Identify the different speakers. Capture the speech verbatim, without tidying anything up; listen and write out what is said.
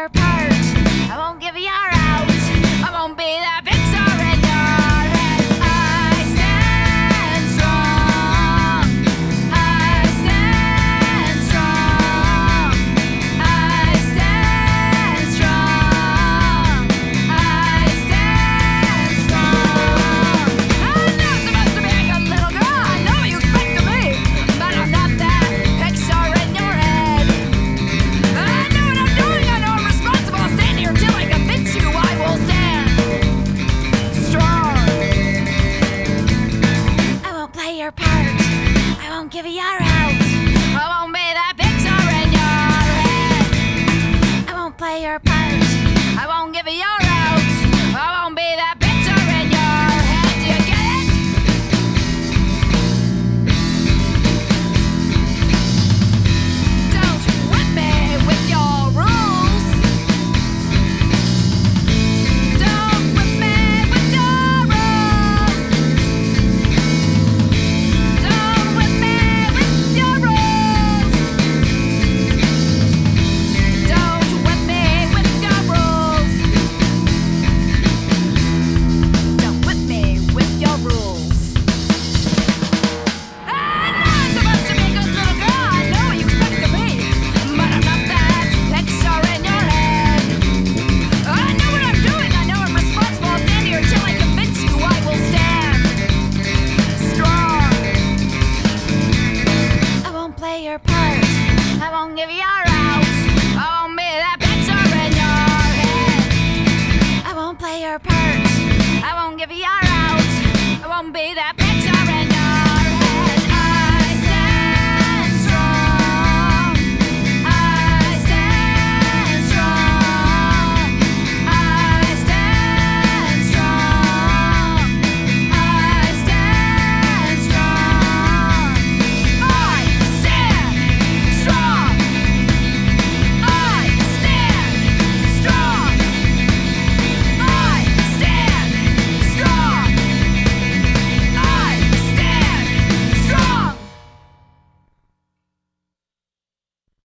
Speaker 1: your part. I won't give you your out. I won't be that picture in your head. I stand strong. I stand strong. I stand strong. I stand strong. I'm not supposed to be a good little girl. I know you expect of me, but I'm not that picture in your head. I know what I'm doing. I know I'm responsible. I'll stand here till I convince you I will stand strong. I won't play your part. I won't give you your out. I won't be that picture in your head. I won't play your part. I won't give you your out. I won't be that picture in your head. Do you get it? Don't whip me with your rules. Don't whip me with your rules. Don't whip me with your rules. Don't whip me with your rules. Don't whip me with your rules. I'm not supposed to be a good little girl. I know what you expect of me, but I'm not that picture in your head. I know what I'm doing. I know I'm responsible. I'll stand here till I convince you I will stand strong. I won't play your part. I won't give you your out. I won't be that picture in your head. I won't play your part. I won't give you your out. I won't be that picture